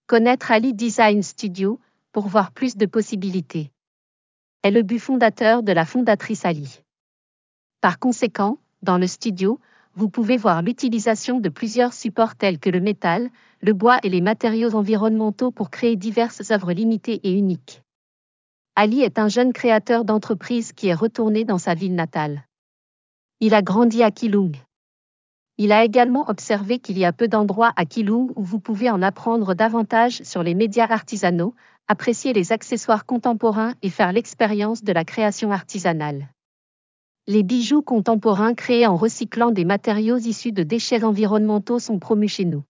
Connaître Ali Design Studio, pour voir plus de possibilités. Est le but fondateur de la fondatrice Ali. Par conséquent, dans le studio, vous pouvez voir l'utilisation de plusieurs supports tels que le métal, le bois et les matériaux environnementaux pour créer diverses œuvres limitées et uniques. Ali est un jeune créateur d'entreprise qui est retourné dans sa ville natale. Il a grandi à Keelung. Il a également observé qu'il y a peu d'endroits à Keelung où vous pouvez en apprendre davantage sur les médias artisanaux, apprécier les accessoires contemporains et faire l'expérience de la création artisanale. Les bijoux contemporains créés en recyclant des matériaux issus de déchets environnementaux sont promus chez nous.